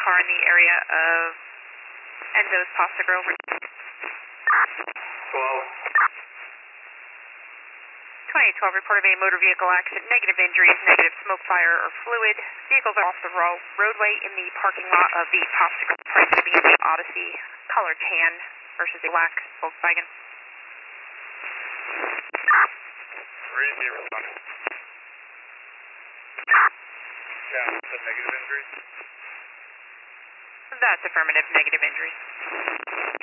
car in the area of Enzo's Pasta Grill. 2812 report of a motor vehicle accident, negative injuries, negative smoke, fire, or fluid. Vehicles are off the roadway in the parking lot of the Pasta Grill, price to be in the Odyssey, color tan versus a black Volkswagen. Where is he responding? Yeah, the negative injuries? That's affirmative, negative injuries.